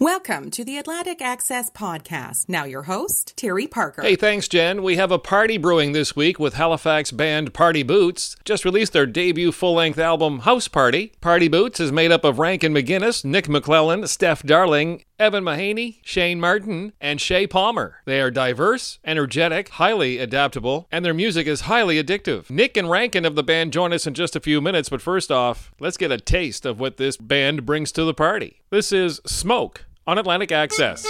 Welcome to the Atlantic Access Podcast. Now your host, Terry Parker. Hey, thanks, Jen. We have a party brewing this week with Halifax band Party Boots. Just released their debut full-length album, House Party. Party Boots is made up of Rankin McGuinness, Nick McClellan, Steph Darling, Evan Mahaney, Shane Martin, and Shay Palmer. They are diverse, energetic, highly adaptable, and their music is highly addictive. Nick and Rankin of the band join us in just a few minutes, but first off, let's get a taste of what this band brings to the party. This is Smoke on Atlantic Access.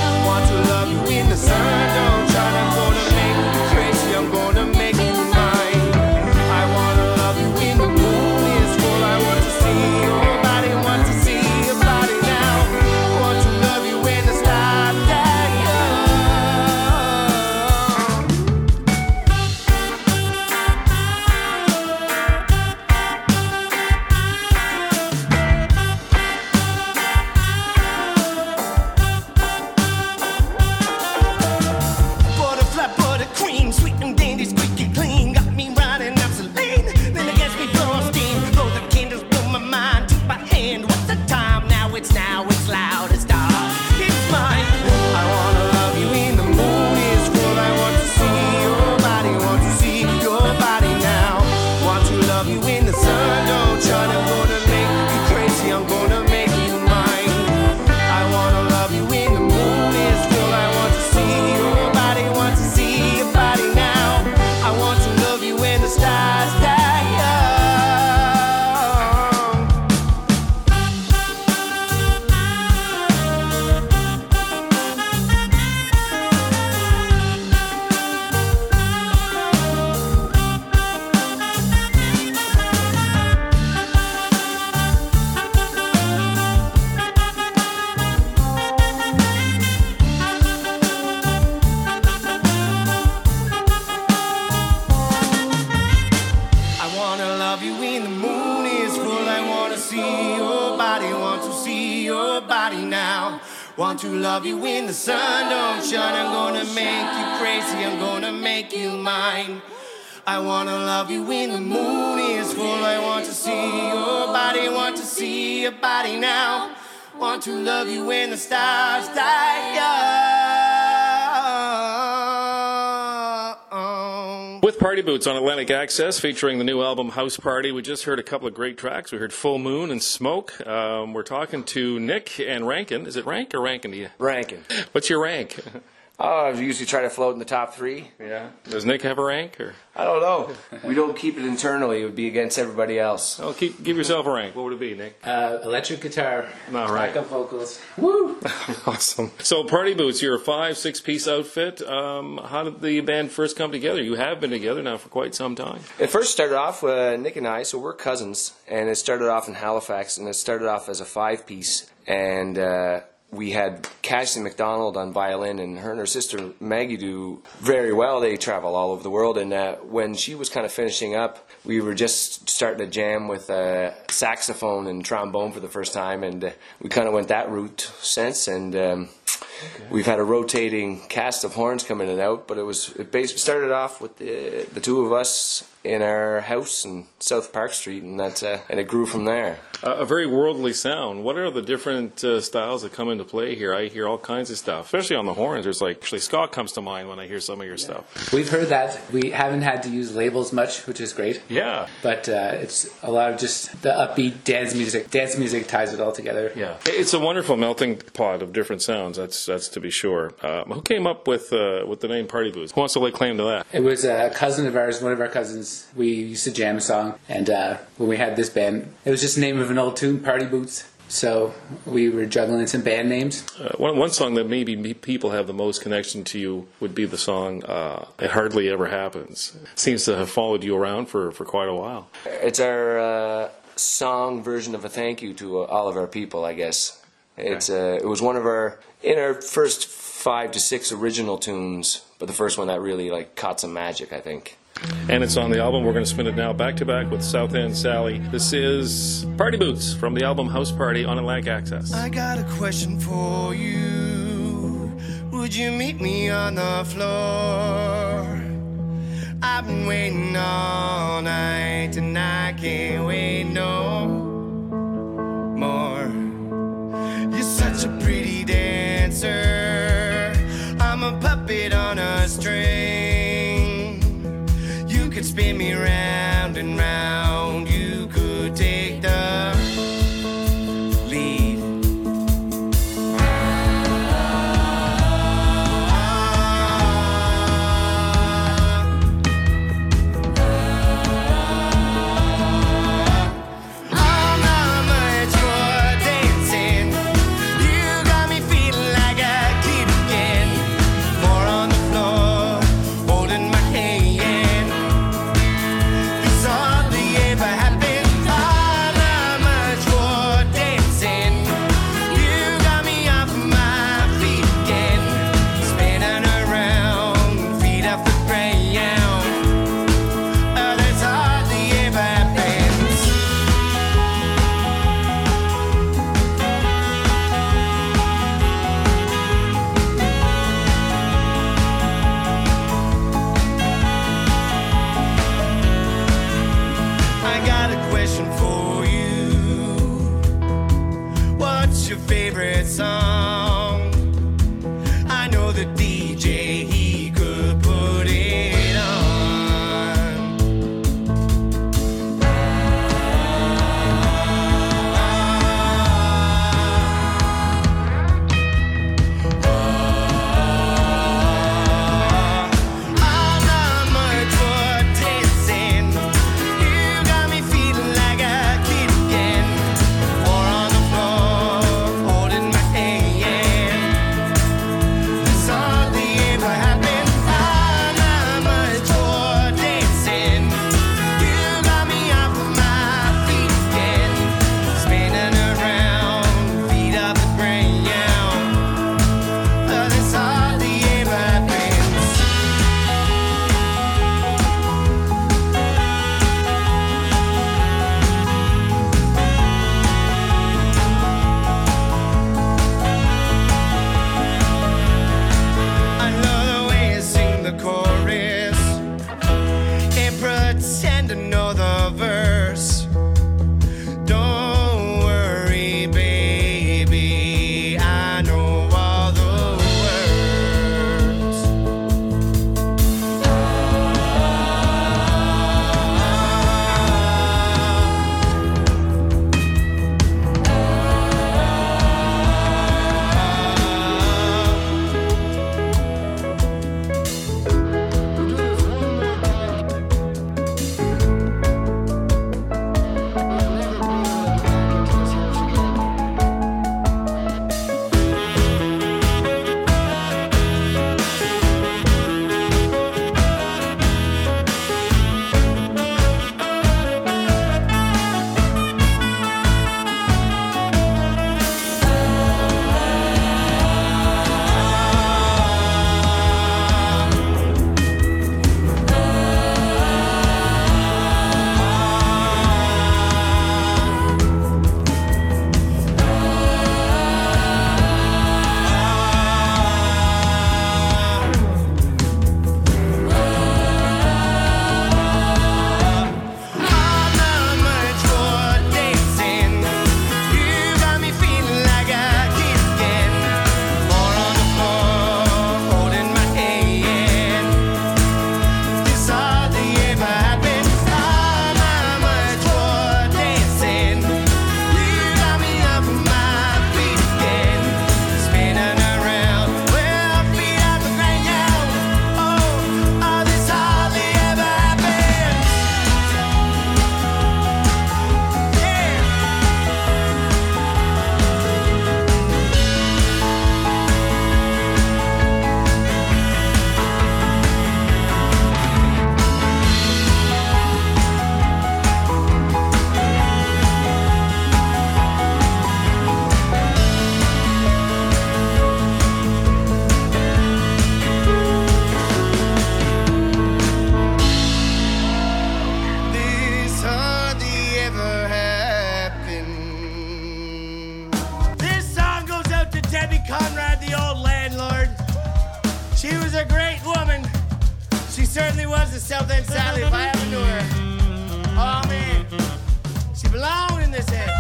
Sun don't shine, I'm gonna make you crazy, I'm gonna make you mine. body now. Want to love you when the sun don't shine. I'm gonna make you crazy, I'm gonna make you mine. I wanna love you when the moon is full. I want to see your body, want to see your body now. Want to love you when the stars die young. With Party Boots on Atlantic Access, featuring the new album House Party, we just heard a couple of great tracks. We heard Full Moon and Smoke. We're talking to Nick and Rankin. Is it Rank or Rankin to you? Rankin. What's your rank? Oh, I usually try to float in the top 3. Yeah. Does Nick have a rank? Or? I don't know. We don't keep it internally. It would be against everybody else. Oh, give yourself a rank. What would it be, Nick? Electric guitar. All right. Backup vocals. Woo! Awesome. So Party Boots, you're a 5-6-piece outfit. How did the band first come together? You have been together now for quite some time. It first started off with Nick and I, so we're cousins, and it started off in Halifax, and it started off as a 5-piece, and we had Cassie McDonald on violin, and her and her sister Maggie do very well. They travel all over the world, and when she was kind of finishing up, we were just starting to jam with saxophone and trombone for the first time, and we kind of went that route since, and we've had a rotating cast of horns come in and out, but it started off with the two of us in our house in South Park Street, and and it grew from there. A very worldly sound. What are the different styles that come into play here? I hear all kinds of stuff, especially on the horns. There's actually ska comes to mind when I hear some of your stuff. We've heard that. We haven't had to use labels much, which is great. Yeah. But it's a lot of just the upbeat dance music. Dance music ties it all together. Yeah. It's a wonderful melting pot of different sounds. That's to be sure. Who came up with the name Party Boots? Who wants to lay claim to that? It was a cousin of ours, one of our cousins. We used to jam a song, and when we had this band, it was just the name of an old tune, Party Boots. So we were juggling some band names. One song that maybe people have the most connection to you would be the song It Hardly Ever Happens. It seems to have followed you around for quite a while. It's our song version of a thank you to all of our people, I guess. Okay. It was one of our first 5 to 6 original tunes, but the first one that really caught some magic, I think. And it's on the album. We're going to spin it now back to back with South End Sally. This is Party Boots from the album House Party on Atlantic Access. I got a question for you. Would you meet me on the floor? I've been waiting all night and I can't wait no more. You're such a pretty dancer. I'm a puppet on a string. You could spin me round and round. You could take the lead. I'm not much for dancing. You got me feeling like a kid again. More on the floor, holding my hand. It's hardly pretend to know the verse. Don't worry, baby, I know all the words. This hardly ever happened. This song goes out to Debbie Conrad, the old landlord. She was a great woman. She certainly was a South End Sally if I ever knew her. Oh man, she belonged in this head.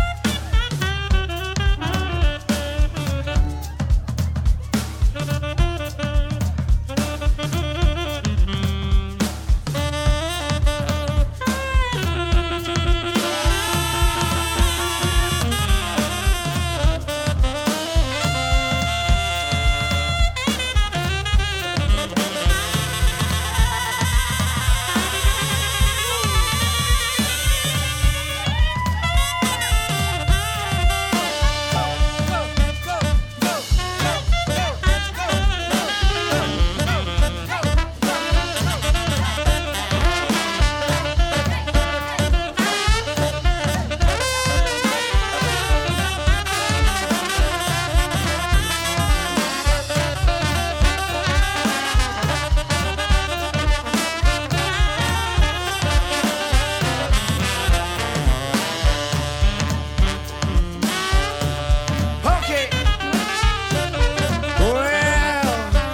Okay. Well,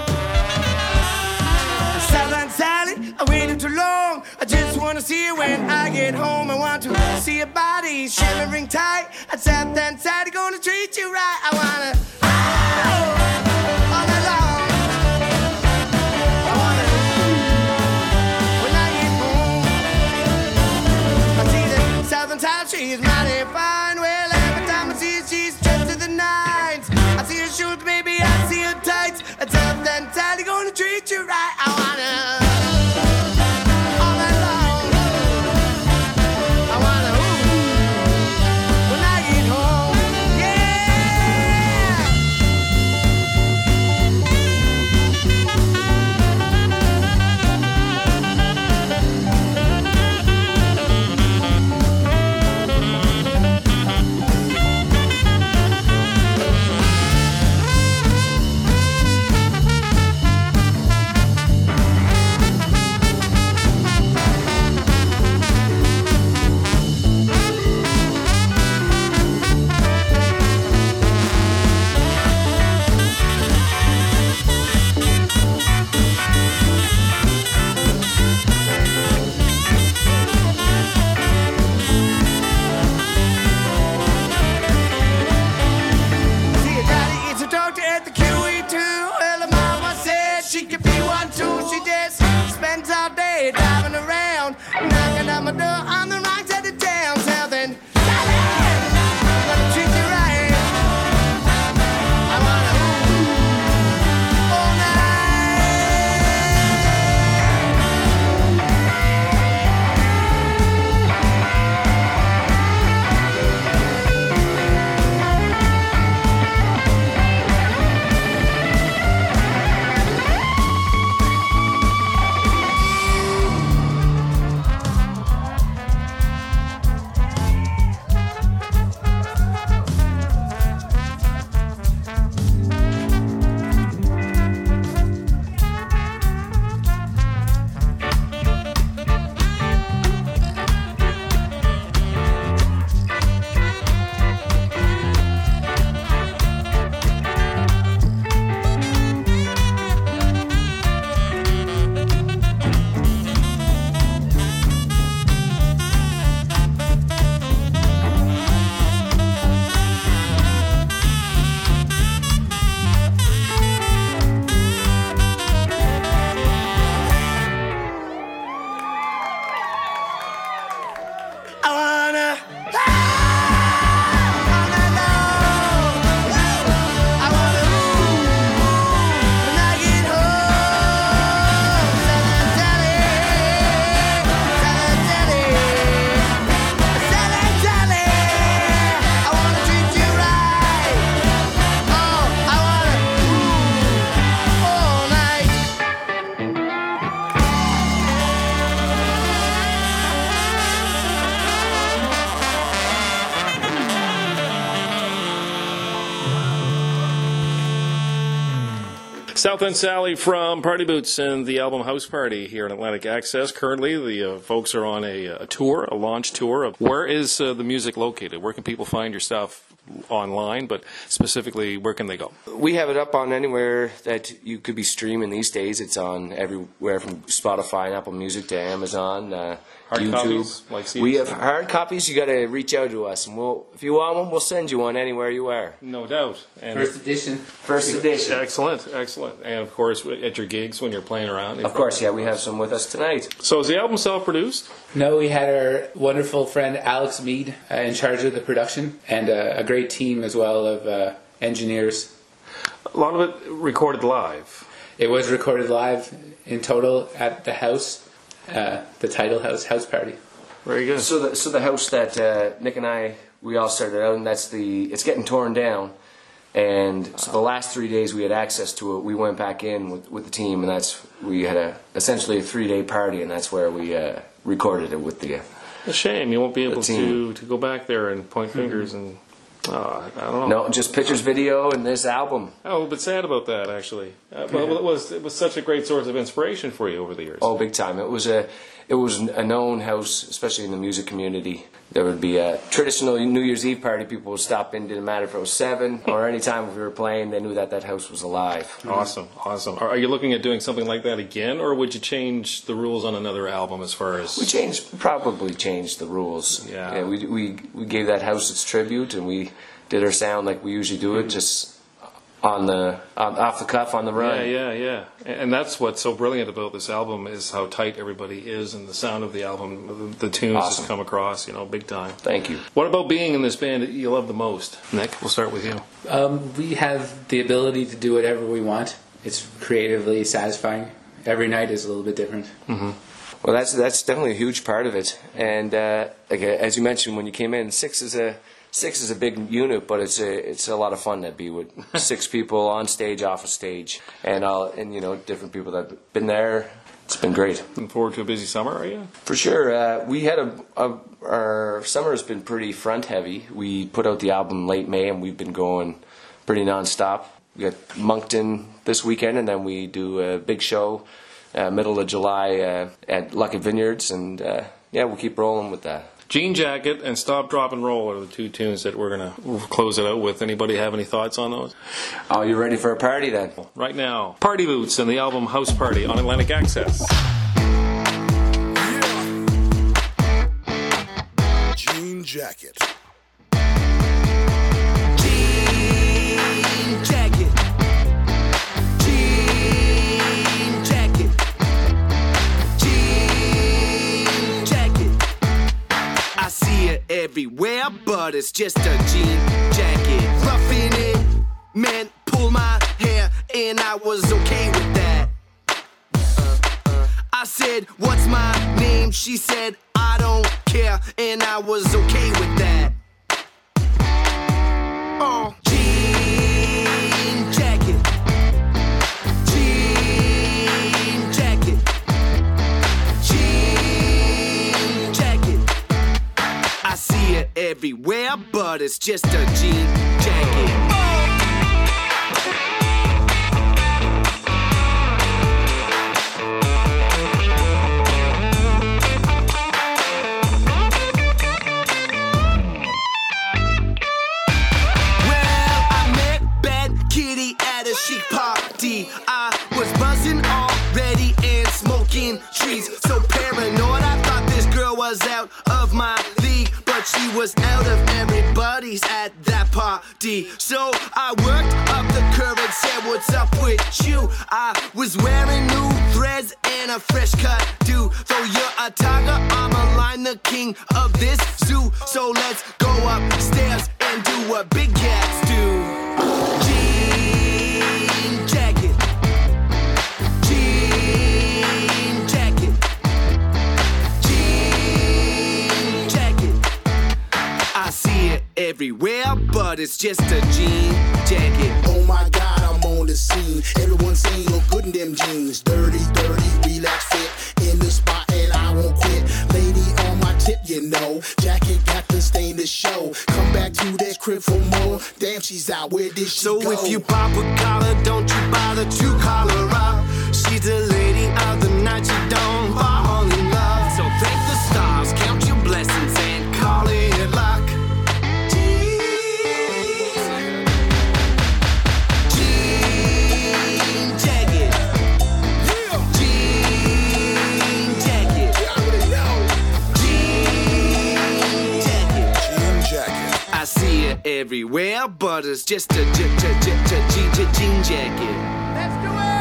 Southern Sally, I waited too long. I just want to see you when I get home. I want to see your body shimmering tight. At Southern Sally, gonna treat you right. I wanna all night long. I wanna when I get home. I see that Southern Sally, she's mighty fine. Well, every time I see her, she's dressed to the nines. I see her shoes, baby, I see her tights. At Southern Sally, gonna treat you right. I wanna all night long. I wanna when I get home. Yeah. at my door on the wrong side of town, something. I'm gonna treat you right. I wanna all night. South End Sally from Party Boots and the album House Party here in Atlantic Access. Currently, the folks are on a tour, a launch tour. Where is the music located? Where can people find your stuff online, but specifically, where can they go? We have it up on anywhere that you could be streaming these days. It's on everywhere from Spotify and Apple Music to Amazon, Hard YouTube. copies, like CDs? We have hard copies. You got to reach out to us, and if you want one, we'll send you one anywhere you are. No doubt. And First edition. First edition. Excellent, excellent. And of course, at your gigs when you're playing around. Of course, yeah, we have some with us tonight. So is the album self-produced? No, we had our wonderful friend Alex Mead in charge of the production, and a great team as well of engineers. A lot of it recorded live. It was recorded live in total at the house, the Title House House Party. Very good. So the house that Nick and I, we all started out, and it's getting torn down. And so the last 3 days we had access to it, we went back in with the team, and we had essentially a 3-day party, and that's where we recorded it with the. A shame you won't be able team. to go back there and point fingers and I don't know. No, just pictures, video, and this album. I'm a little bit sad about that, actually. Well, it was such a great source of inspiration for you over the years. Oh, big time! It was a known house, especially in the music community. There would be a traditional New Year's Eve party. People would stop in. Didn't matter if it was 7 or any time if we were playing. They knew that house was alive. Awesome. Are you looking at doing something like that again, or would you change the rules on another album as far as? We probably changed the rules. Yeah. We gave that house its tribute, and we did our sound like we usually do it, just off the cuff on the run. Yeah. And that's what's so brilliant about this album is how tight everybody is, and the sound of the album, the tunes Awesome. just come across, big time. Thank you. What about being in this band that you love the most? Nick, we'll start with you. We have the ability to do whatever we want. It's creatively satisfying. Every night is a little bit different. Mm-hmm. Well, that's definitely a huge part of it. And as you mentioned when you came in, six is a big unit, but it's a lot of fun to be with 6 people on stage, off a stage, and different people that have been there. It's been great. Looking forward to a busy summer, are you? For sure. We had our summer has been pretty front heavy. We put out the album late May, and we've been going pretty nonstop. We got Moncton this weekend, and then we do a big show middle of July at Lucky Vineyards, and we'll keep rolling with that. Jean Jacket and Stop, Drop, and Roll are the 2 tunes that we're going to close it out with. Anybody have any thoughts on those? Oh, you ready for a party then? Right now, Party Boots and the album House Party on Atlantic Access. Jean Jacket. Jean jacket. Jean jacket. Jean jacket. everywhere, but it's just a jean jacket. Roughing it meant pull my hair, and I was okay with that. I said, what's my name? She said, I don't care, and I was okay with that. Oh, jean jacket, jean jacket, jean jacket. I see it everywhere, but it's just a jean jacket. Chic party, I was buzzing already and smoking trees. So paranoid, I thought this girl was out of my league, but she was out of everybody's at that party. So I worked up the courage, said, what's up with you? I was wearing new threads and a fresh cut do. Though you're a tiger, I'm a lion, the king of this zoo. So let's go upstairs and do what big cats do. Everywhere, but it's just a jean jacket. Oh my God, I'm on the scene. Everyone saying look good in them jeans. Dirty, relax fit. In the spot and I won't quit. Lady on my tip, you know. Jacket got the stain to show. Come back to that crib for more. Damn, she's out, where did she go? So if you pop a collar, don't you bother to call her up. She's the lady of the night, you don't fall in love. So thank the stars, count your blessings and call it luck. I see it everywhere, but it's just a jean jacket. Let's do it!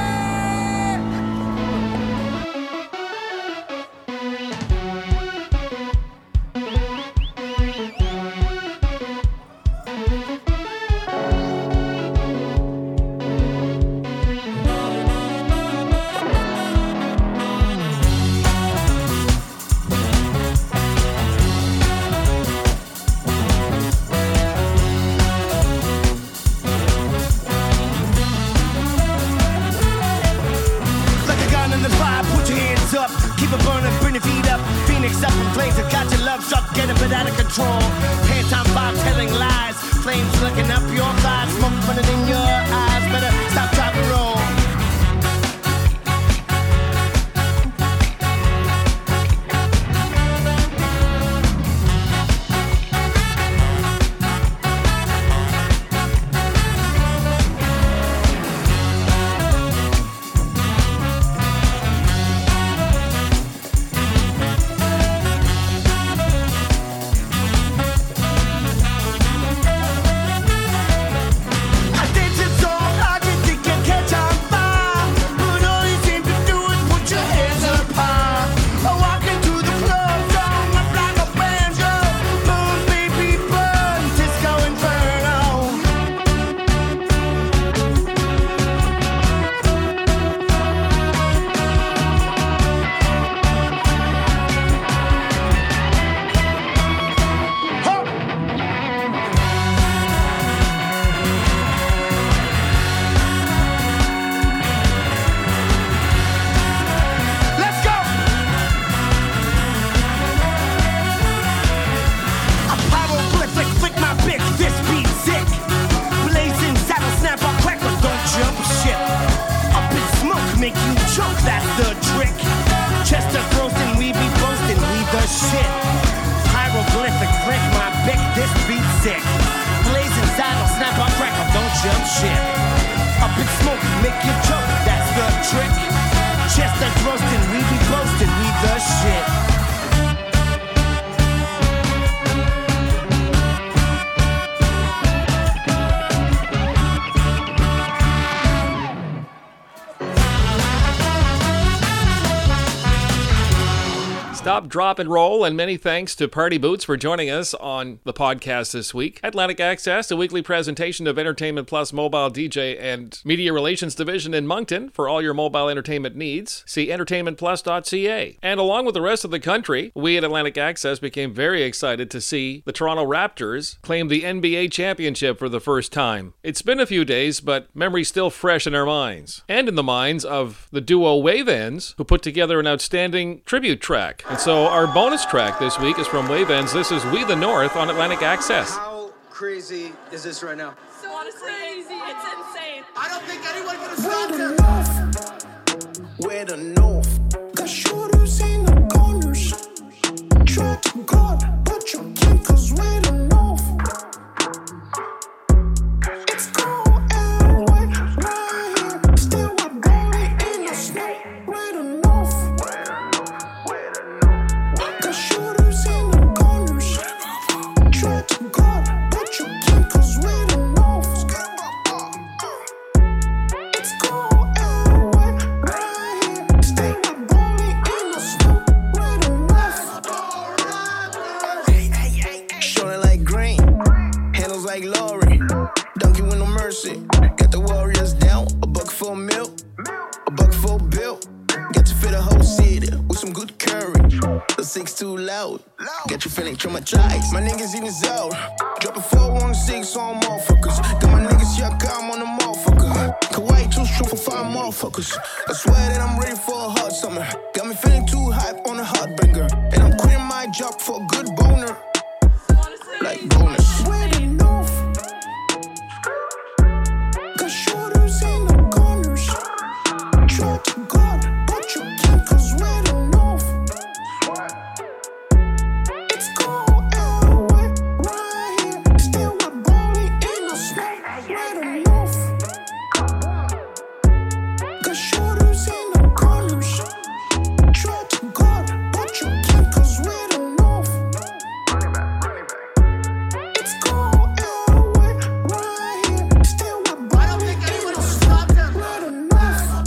Keep it burning, bring the feet up. Phoenix up in flames, I got your love struck, get a bit out of control. Pants on fire, telling lies. Flames looking up your thighs, smoke running in your eyes. Better stop, drop, and roll. Pop, Drop, and Roll, and many thanks to Party Boots for joining us on the podcast this week. Atlantic Access, a weekly presentation of Entertainment Plus Mobile DJ and Media Relations Division in Moncton for all your mobile entertainment needs. See entertainmentplus.ca. And along with the rest of the country, we at Atlantic Access became very excited to see the Toronto Raptors claim the NBA championship for the first time. It's been a few days, but memory's still fresh in our minds. And in the minds of the duo Wave Ends, who put together an outstanding tribute track. And so our bonus track this week is from Wave Ends. This is We the North on Atlantic Access. How crazy is this right now? So crazy, it's insane. I don't think anyone could have stopped him. We're the North. Got shooters in the corners. Try to God, but you can't, cause we're the North. It's cold and wet right here. Still we're rolling in the snow. We're the North. Got shooters in the corners. Try to God, but you can't, cause we're the North. It's cold and wet right here. Still we're rolling in the snow. We're the North. Shorty like green, handles like Lori. Donkey with no mercy. Got the Warriors down, a buck for a meal, a buck for a bill. Got to fit a whole city with some good curry. The 6 too loud, got you feeling traumatized. My niggas eating out, drop a 416 on motherfuckers. Got my niggas yuck, I'm on the motherfucker. Kawaii too strong for 5 motherfuckers. I swear that I'm ready for a hot summer. Got me feeling too hype on a heartbringer. And I'm quitting my job for a good boner. Like bonus. We're the North. Got shooters in the corners. Try to God, but you can't, cause we're the North. It's cold and wet right here. Still we're rolling in the snow. We're the North. Got shooters in the corners. Try to God, but you can't, cause we're the North. It's cold and wet right here. Still we're rolling in the snow. We're the North.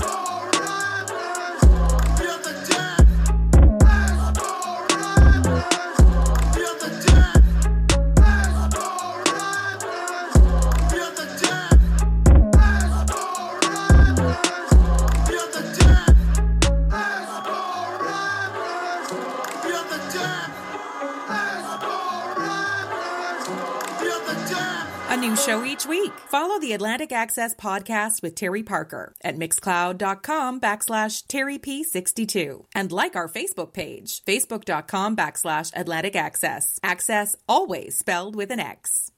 A new show each week. Follow the Atlantic Access podcast with Terry Parker at mixcloud.com/TerryP62 and like our Facebook page, facebook.com/Atlantic Access. Access always spelled with an X.